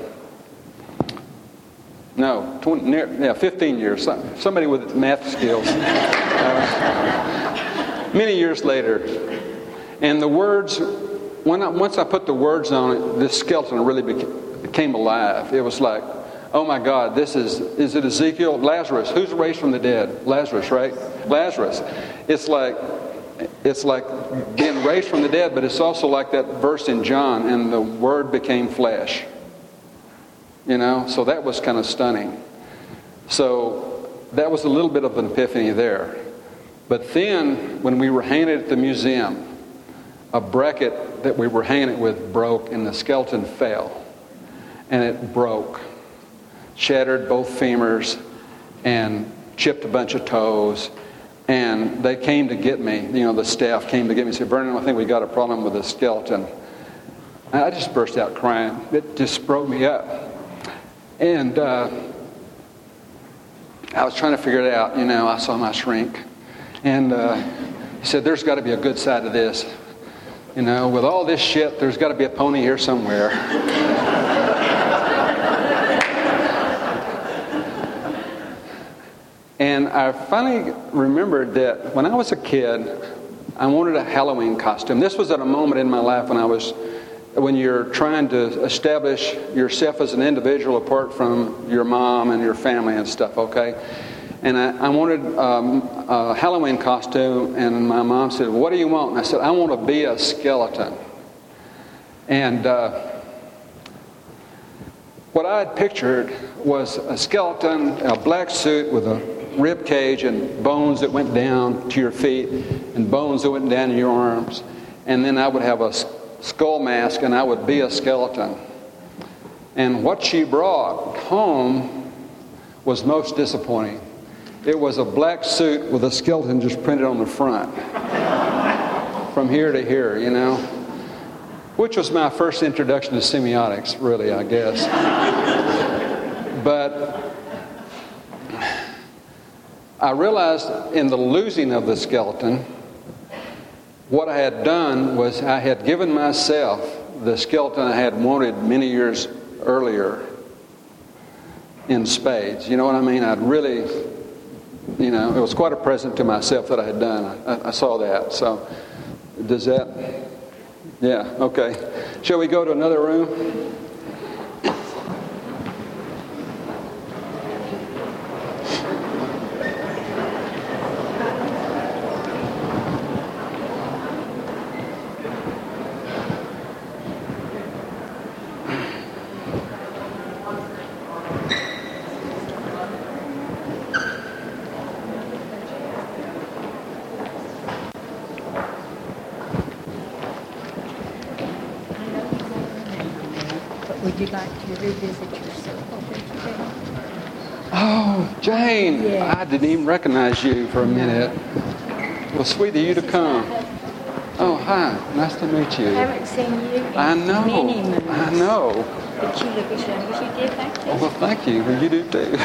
No, twenty, near, yeah, fifteen years. Somebody with math skills. Uh, many years later. And the words, when I, once I put the words on it, this skeleton really became, became alive. It was like, oh my God, this is, is it Ezekiel? Lazarus. Who's raised from the dead? Lazarus, right? Lazarus. It's like, it's like being raised from the dead, but it's also like that verse in John, and the Word became flesh. You know, so that was kind of stunning. So that was a little bit of an epiphany there. But then, when we were hanging it at the museum, a bracket that we were hanging it with broke, and the skeleton fell. And it broke. Shattered both femurs and chipped a bunch of toes. And they came to get me. You know, the staff came to get me and said, Vernon, I think we got a problem with the skeleton. And I just burst out crying. It just broke me up. And uh, I was trying to figure it out. You know, I saw my shrink. And uh, he said, there's got to be a good side to this. You know, with all this shit, there's got to be a pony here somewhere. And I finally remembered that when I was a kid, I wanted a Halloween costume. This was at a moment in my life when I was, when you're trying to establish yourself as an individual apart from your mom and your family and stuff, okay? And I, I wanted um, a Halloween costume, and my mom said, what do you want? And I said, I want to be a skeleton. And uh, what I had pictured was a skeleton, a black suit with a rib cage and bones that went down to your feet and bones that went down to your arms. And then I would have a skull mask and I would be a skeleton. And what she brought home was most disappointing. It was a black suit with a skeleton just printed on the front. From here to here, you know. Which was my first introduction to semiotics, really, I guess. But I realized in the losing of the skeleton, what I had done was I had given myself the skeleton I had wanted many years earlier in spades. You know what I mean? I'd really, you know, it was quite a present to myself that I had done. I, I saw that. So, does that... Yeah, okay. Shall we go to another room? Would you like to revisit your circle vegetarian? Oh, Jane! Yeah. I didn't even recognize you for a minute. Well, sweet of you to come. Oh, hi. Nice to meet you. I haven't seen you in I know. many months. I know. But you look as young as you did back then. Oh, well, thank you. Well, you do too.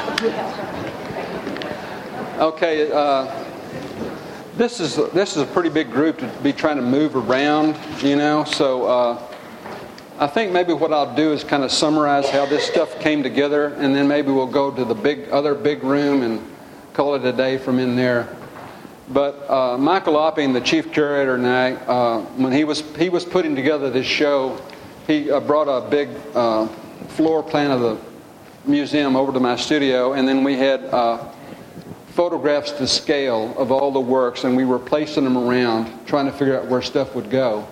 Okay. Uh, this is this is a pretty big group to be trying to move around, you know. So. Uh, I think maybe what I'll do is kind of summarize how this stuff came together, and then maybe we'll go to the big other big room and call it a day from in there. But uh, Michael Opping, the chief curator, and I, uh, when he was he was putting together this show, he uh, brought a big uh, floor plan of the museum over to my studio, and then we had uh, photographs to scale of all the works, and we were placing them around, trying to figure out where stuff would go.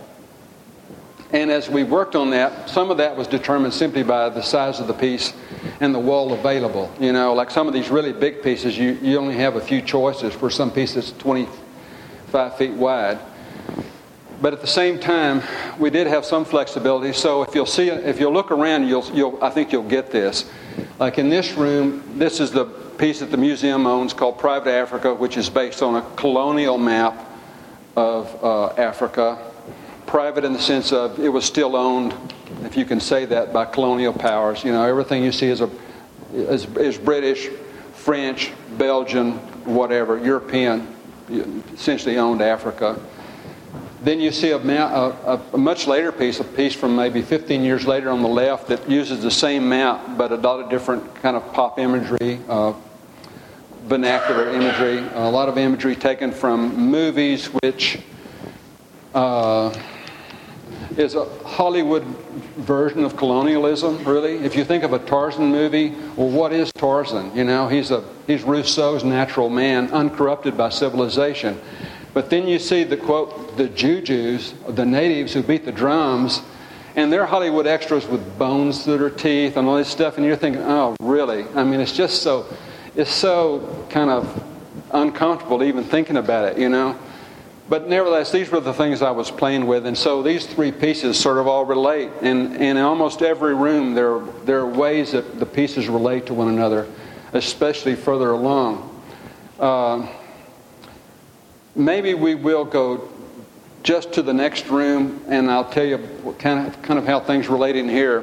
And as we worked on that, some of that was determined simply by the size of the piece and the wall available. You know, like some of these really big pieces, you, you only have a few choices for some piece that's twenty-five feet wide. But at the same time, we did have some flexibility. So if you'll see, if you'll look around, you'll, you'll, I think you'll get this. Like in this room, this is the piece that the museum owns called Private Africa, which is based on a colonial map of uh, Africa. Private in the sense of it was still owned, if you can say that, by colonial powers. You know, everything you see is a is, is British, French, Belgian, whatever, European, essentially owned Africa. Then you see a, a, a much later piece, a piece from maybe fifteen years later on the left that uses the same map, but a lot of different kind of pop imagery, uh, vernacular imagery, a lot of imagery taken from movies, which uh, is a Hollywood version of colonialism, really. If you think of a Tarzan movie, well, what is Tarzan? You know, he's a he's Rousseau's natural man, uncorrupted by civilization. But then you see the, quote, the Jujus, the natives who beat the drums, and they're Hollywood extras with bones through their teeth and all this stuff, and you're thinking, oh, really? I mean, it's just so, it's so kind of uncomfortable even thinking about it, you know? But nevertheless, these were the things I was playing with, and so these three pieces sort of all relate. And, and in almost every room, there, there are ways that the pieces relate to one another, especially further along. Uh, maybe we will go just to the next room, and I'll tell you what kind of, kind of how things relate in here.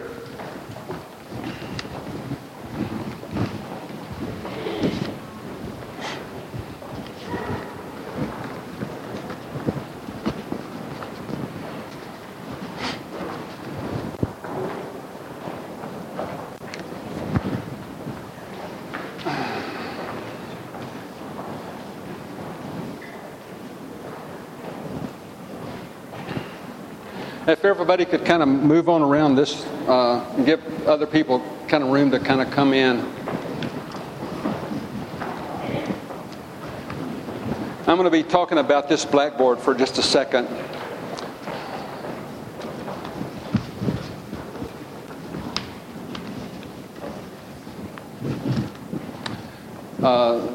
If everybody could kind of move on around this uh, and give other people kind of room to kind of come in. I'm going to be talking about this blackboard for just a second. Uh,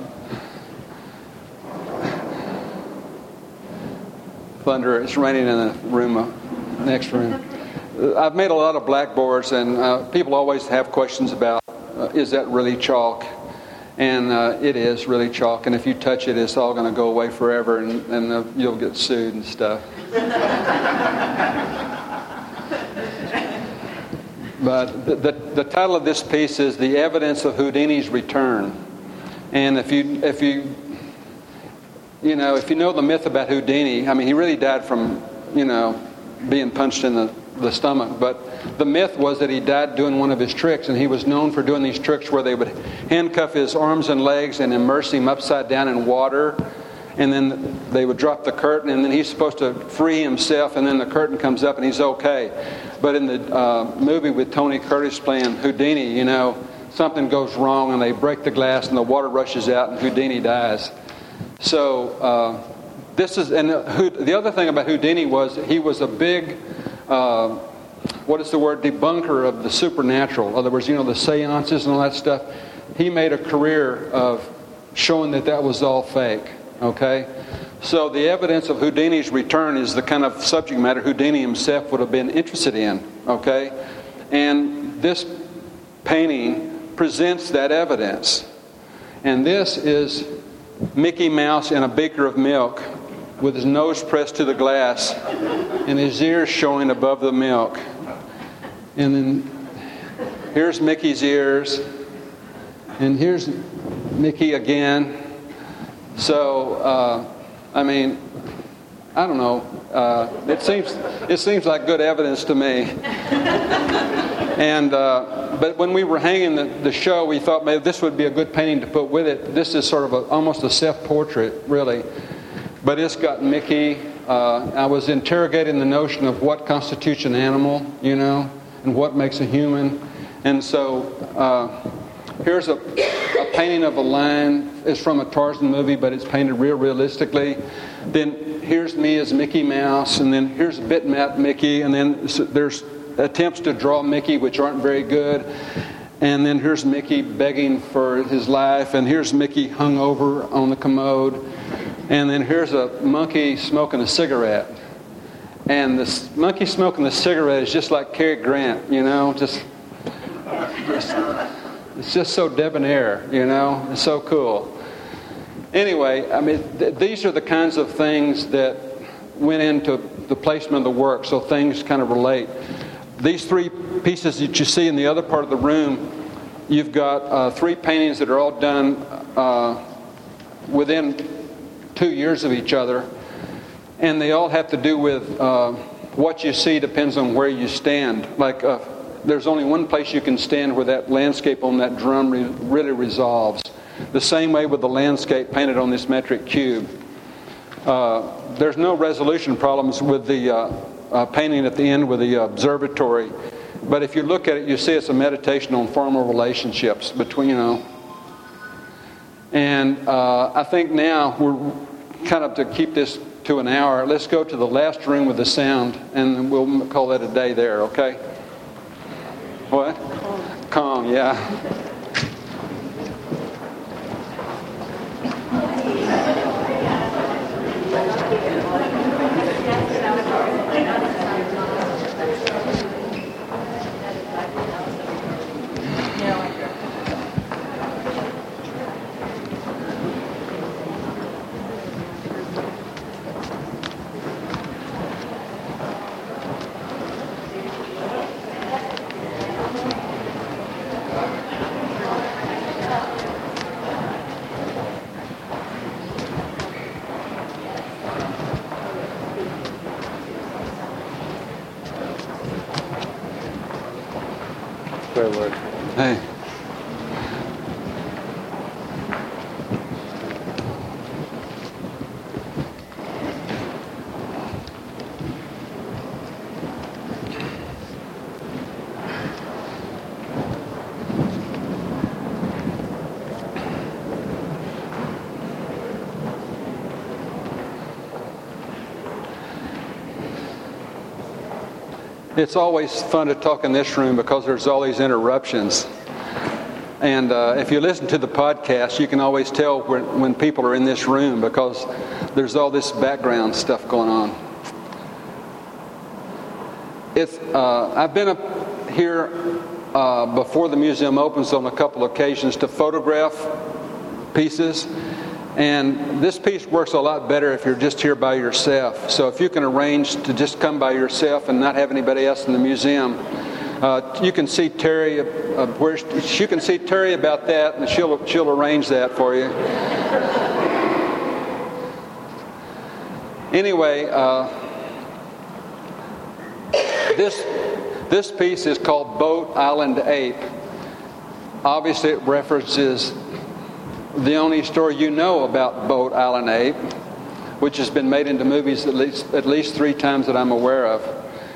thunder, it's raining in the room, uh, next room. I've made a lot of blackboards, and uh, people always have questions about, uh, is that really chalk? And uh, it is really chalk, and if you touch it, it's all going to go away forever, and, and uh, you'll get sued and stuff. But the, the, the title of this piece is The Evidence of Houdini's Return. And if you, if you, you know, if you know the myth about Houdini, I mean, he really died from, you know, being punched in the, the stomach. But the myth was that he died doing one of his tricks, and he was known for doing these tricks where they would handcuff his arms and legs and immerse him upside down in water, and then they would drop the curtain, and then he's supposed to free himself, and then the curtain comes up and he's okay. But in the uh, movie with Tony Curtis playing Houdini, you know, something goes wrong and they break the glass and the water rushes out and Houdini dies. So uh, this is, and the other thing about Houdini was he was a big, uh, what is the word, debunker of the supernatural. In other words, you know, the seances and all that stuff. He made a career of showing that that was all fake. Okay? So the evidence of Houdini's return is the kind of subject matter Houdini himself would have been interested in. Okay? And this painting presents that evidence. And this is Mickey Mouse in a beaker of milk with his nose pressed to the glass and his ears showing above the milk. And then here's Mickey's ears. And here's Mickey again. So, uh, I mean, I don't know. Uh, it seems it seems like good evidence to me. And uh, but when we were hanging the, the show, we thought maybe this would be a good painting to put with it. This is sort of a, almost a self-portrait, really. But it's got Mickey. Uh, I was interrogating the notion of what constitutes an animal, you know, and what makes a human. And so uh, here's a, a painting of a lion. It's from a Tarzan movie, but it's painted real realistically. Then here's me as Mickey Mouse, and then here's a bitmap Mickey, and then there's attempts to draw Mickey which aren't very good. And then here's Mickey begging for his life, and here's Mickey hung over on the commode. And then here's a monkey smoking a cigarette. And this monkey smoking the cigarette is just like Cary Grant, you know, just, just it's just so debonair, you know, it's so cool. Anyway, I mean, th- these are the kinds of things that went into the placement of the work, so things kind of relate. These three pieces that you see in the other part of the room, you've got uh, three paintings that are all done uh, within two years of each other, and they all have to do with uh, what you see depends on where you stand. Like, uh, there's only one place you can stand where that landscape on that drum re- really resolves. The same way with the landscape painted on this metric cube. Uh, there's no resolution problems with the uh, uh, painting at the end with the observatory. But if you look at it, you see it's a meditation on formal relationships between, you know. And uh, I think now we're kind of to keep this to an hour. Let's go to the last room with the sound, and we'll call that a day there, okay? What? Kong, yeah. Hey. It's always fun to talk in this room because there's all these interruptions. And uh, if you listen to the podcast, you can always tell when, when people are in this room because there's all this background stuff going on. It's, uh, I've been up here uh, before the museum opens on a couple occasions to photograph pieces. And this piece works a lot better if you're just here by yourself. So if you can arrange to just come by yourself and not have anybody else in the museum, uh, you can see Terry. Uh, where you can see Terry about that, and she'll she'll arrange that for you. Anyway, uh, this this piece is called Boat Island Ape. Obviously, it references the only story you know about Boat Island Ape, which has been made into movies at least at least three times that I'm aware of.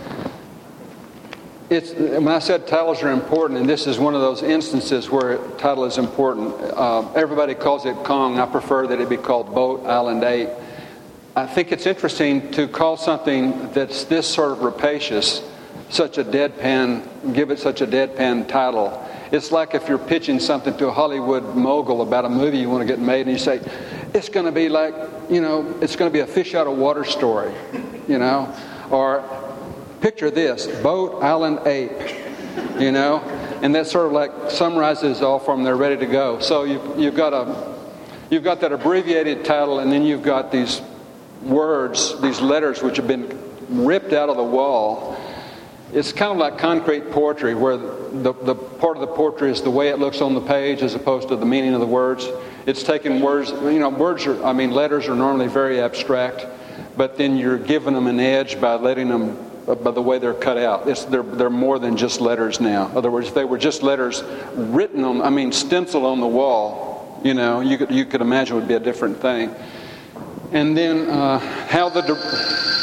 It's, when I said titles are important, and this is one of those instances where title is important. Uh, everybody calls it Kong. I prefer that it be called Boat Island Ape. I think it's interesting to call something that's this sort of rapacious such a deadpan, give it such a deadpan title. It's like if you're pitching something to a Hollywood mogul about a movie you want to get made, and you say, it's going to be like, you know, it's going to be a fish out of water story, you know, or picture this, Boat Island Ape, you know, and that sort of like summarizes all for them. They're ready to go. So you've, you've got a, you've got that abbreviated title, and then you've got these words, these letters which have been ripped out of the wall. It's kind of like concrete poetry, where the, the part of the poetry is the way it looks on the page as opposed to the meaning of the words. It's taking words, you know, words are, I mean, letters are normally very abstract, but then you're giving them an edge by letting them, by the way they're cut out. It's, they're, they're more than just letters now. In other words, if they were just letters written on, I mean, stenciled on the wall, you know, you could, you could imagine it would be a different thing. And then uh, how the... De-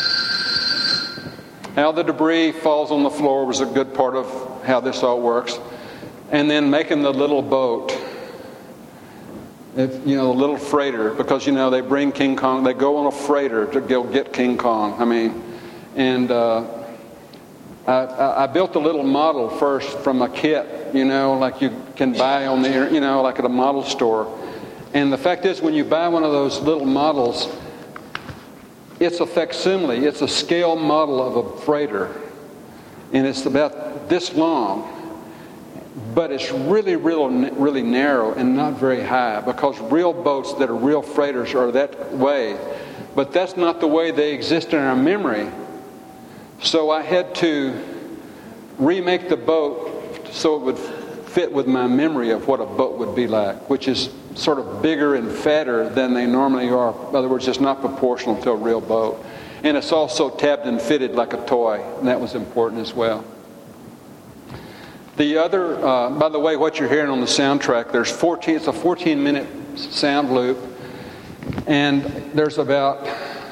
How the debris falls on the floor was a good part of how this all works. And then making the little boat, if, you know, the little freighter, because, you know, they bring King Kong, they go on a freighter to go get King Kong. I mean, and uh, I, I built a little model first from a kit, you know, like you can buy on the, you know, like at a model store. And the fact is, when you buy one of those little models, it's a facsimile. It's a scale model of a freighter. And it's about this long. But it's really, really, really narrow and not very high, because real boats that are real freighters are that way. But that's not the way they exist in our memory. So I had to remake the boat so it would fit with my memory of what a boat would be like, which is sort of bigger and fatter than they normally are. In other words, it's not proportional to a real boat. And it's also tabbed and fitted like a toy, and that was important as well. The other, uh, by the way, what you're hearing on the soundtrack, there's fourteen, it's a fourteen minute sound loop, and there's about,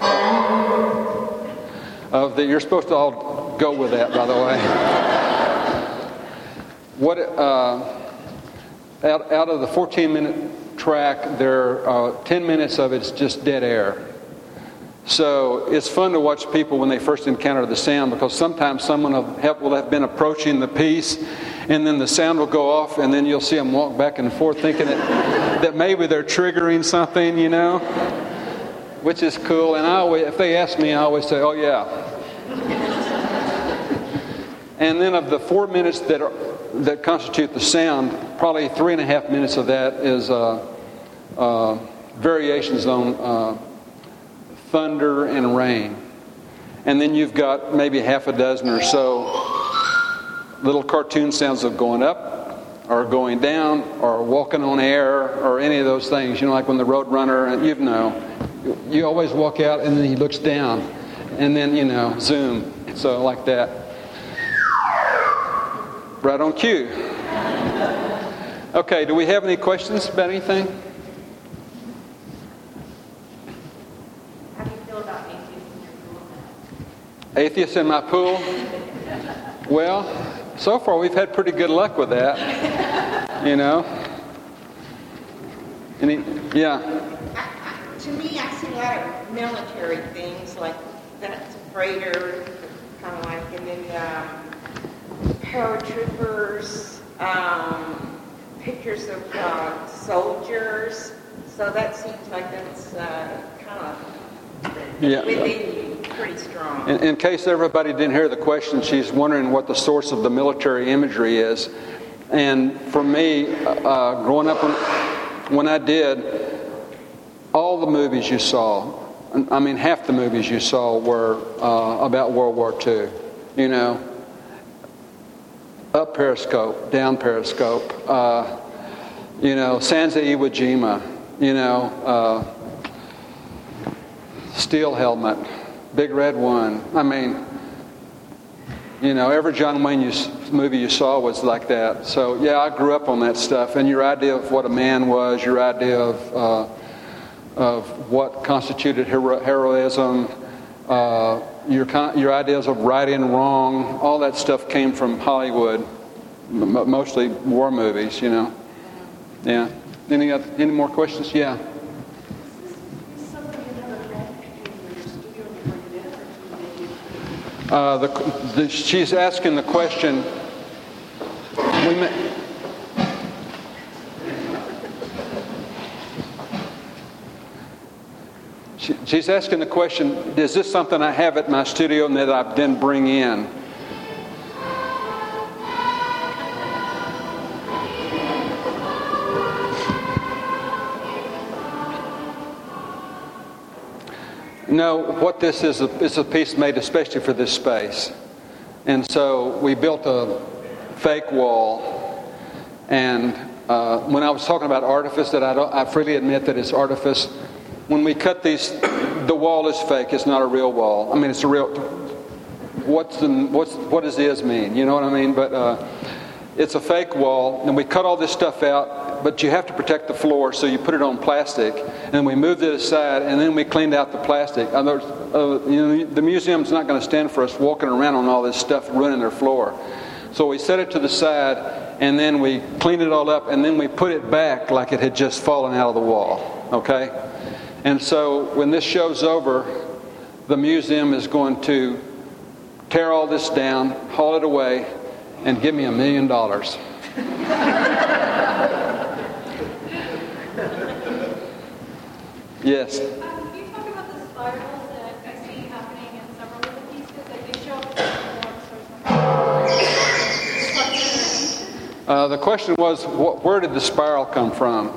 of the, you're supposed to all go with that, by the way. What, uh, out, out of the fourteen minute track, there uh, ten minutes of it's just dead air. So it's fun to watch people when they first encounter the sound, because sometimes someone will have, will have been approaching the piece, and then the sound will go off, and then you'll see them walk back and forth thinking that, that maybe they're triggering something, you know, which is cool. And I always, if they ask me, I always say, oh yeah. And then of the four minutes that are, that constitute the sound, probably three and a half minutes of that is uh, uh, variations on uh, thunder and rain. And then you've got maybe half a dozen or so little cartoon sounds of going up or going down or walking on air or any of those things. You know, like when the Roadrunner, and you know, you always walk out and then he looks down and then, you know, zoom. So like that. Right on cue. Okay, do we have any questions about anything? How do you feel about atheists in your pool? Atheists in my pool? Well, so far we've had pretty good luck with that. You know? Any, yeah. I, to me, I see a lot of military things, like that's a freighter, kind of like, and then um, paratroopers, um, pictures of uh, soldiers. So that seems like that's uh, kind of Yeah. within you, pretty strong. In, in case everybody didn't hear the question, she's wondering what the source of the military imagery is. And for me, uh, growing up when, when I did, all the movies you saw, I mean half the movies you saw were uh, about World War Two. You know, up periscope, down periscope, uh, you know, Sansa Iwo Jima, you know, uh, Steel Helmet, Big Red One. I mean, you know, every John Wayne you, movie you saw was like that. So, yeah, I grew up on that stuff. And your idea of what a man was, your idea of uh, of what constituted hero- heroism, uh, your your ideas of right and wrong, all that stuff came from Hollywood, m- mostly war movies, you know. Yeah. Any other, any more questions? Yeah. Uh, the, the, she's asking the question. We may, she, she's asking the question: is this something I have at my studio and that I then bring in? No, what this is, a, is a piece made especially for this space. And so we built a fake wall. And uh, when I was talking about artifice, that I, don't, I freely admit that it's artifice. When we cut these, the wall is fake. It's not a real wall. I mean, it's a real... What's the, what's, what does is mean? You know what I mean? But uh, it's a fake wall. And we cut all this stuff out. But you have to protect the floor, so you put it on plastic, and we moved it aside, and then we cleaned out the plastic. Uh, you know, the museum's not going to stand for us walking around on all this stuff ruining their floor. So we set it to the side, and then we cleaned it all up, and then we put it back like it had just fallen out of the wall. Okay? And so when this show's over, the museum is going to tear all this down, haul it away, and give me a million dollars. Yes. Um, can you talk about the spirals that I see happening in several of the pieces? Like they show up Uh, the question was, wh- where did the spiral come from?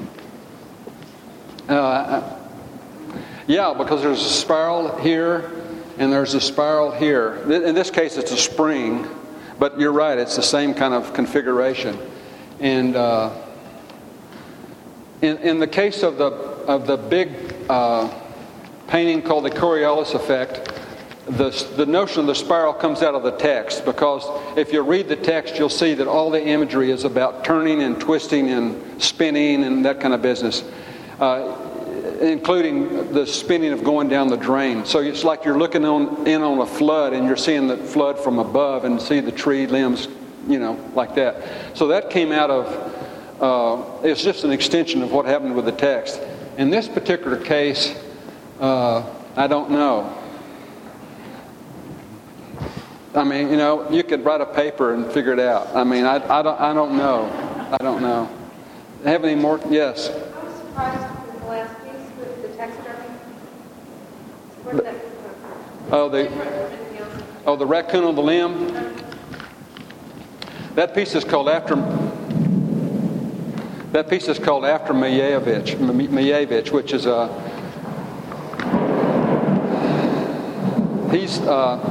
Uh, yeah, because there's a spiral here, and there's a spiral here. In this case, it's a spring, but you're right, it's the same kind of configuration. And uh, in, in the case of the of the big uh, painting called the Coriolis effect, the, the notion of the spiral comes out of the text, because if you read the text, you'll see that all the imagery is about turning and twisting and spinning and that kind of business, uh, including the spinning of going down the drain. So it's like you're looking on, in on a flood, and you're seeing the flood from above and see the tree limbs, you know, like that. So that came out of, uh, it's just an extension of what happened with the text. In this particular case, uh, I don't know. I mean, you know, you could write a paper and figure it out. I mean, I, I, don't, I don't know. I don't know. Have any more? Yes. I was surprised with the last piece with the taxidermy. Where did that come from? Oh, the oh the raccoon on the limb. That piece is called after. That piece is called After Milevich, Milevich, which is a he's uh,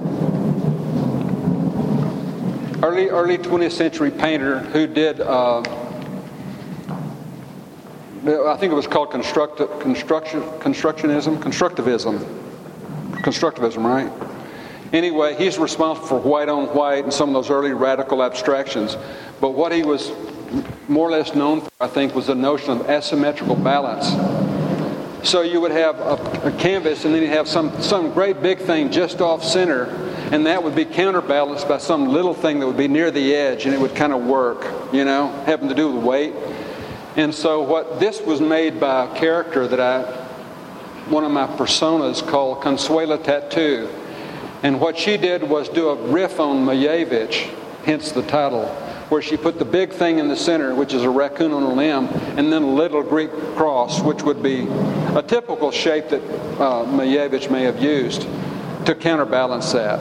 early early twentieth century painter who did uh, I think it was called construct, construction constructionism constructivism constructivism right. Anyway, he's responsible for white on white and some of those early radical abstractions. But what he was more or less known for, I think, was the notion of asymmetrical balance. So you would have a, a canvas, and then you'd have some, some great big thing just off center, and that would be counterbalanced by some little thing that would be near the edge, and it would kind of work, you know, having to do with weight. And so what this was made by a character that I, one of my personas called Consuela Tattoo. And what she did was do a riff on Milevich, hence the title, where she put the big thing in the center, which is a raccoon on a limb, and then a little Greek cross, which would be a typical shape that uh, Malevich may have used to counterbalance that.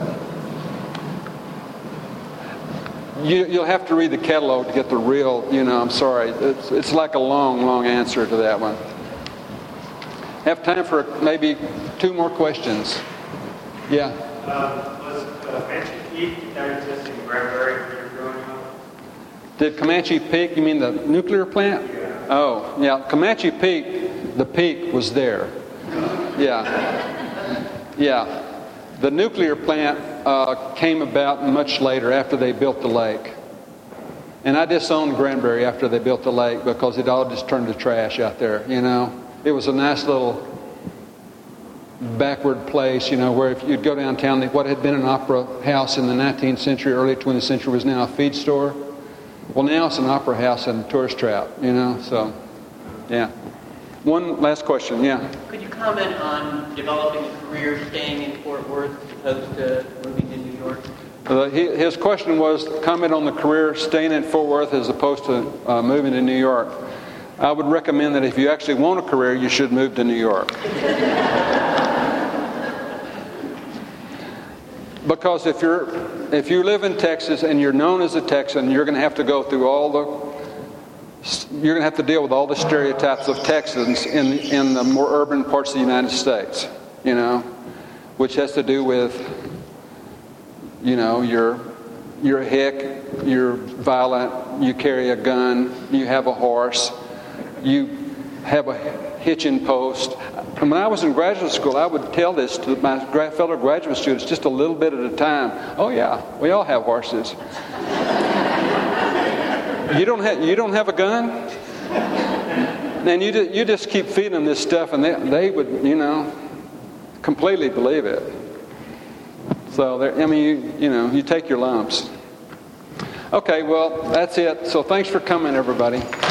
You, you'll have to read the catalog to get the real, you know, I'm sorry. It's, it's like a long, long answer to that one. Have time for maybe two more questions. Yeah? Uh, was uh, Comanche Peak that existing in Granbury when you were growing up? Did Comanche Peak, you mean the nuclear plant? Yeah. Oh, yeah. Comanche Peak, the peak was there. Yeah. Yeah. The nuclear plant uh, came about much later, after they built the lake. And I disowned Granbury after they built the lake because it all just turned to trash out there, you know. It was a nice little backward place, you know, where if you'd go downtown, what had been an opera house in the nineteenth century, early twentieth century, was now a feed store. Well, now it's an opera house and a tourist trap, you know, so, yeah. One last question, yeah. Could you comment on developing a career staying in Fort Worth as opposed to moving to New York? Uh, he, his question was comment on the career staying in Fort Worth as opposed to uh, moving to New York. I would recommend that if you actually want a career, you should move to New York. Because if you're if you live in Texas and you're known as a Texan, you're going to have to go through all the you're going to have to deal with all the stereotypes of Texans in in the more urban parts of the United States, you know, which has to do with, you know, you're you're a hick, you're violent, you carry a gun, you have a horse, you have a hitching post. And when I was in graduate school, I would tell this to my fellow graduate students just a little bit at a time. Oh yeah, we all have horses. You don't have you don't have a gun, and you just, you just keep feeding them this stuff, and they they would, you know, completely believe it. So I mean, you you know, you take your lumps. Okay, well that's it. So thanks for coming, everybody.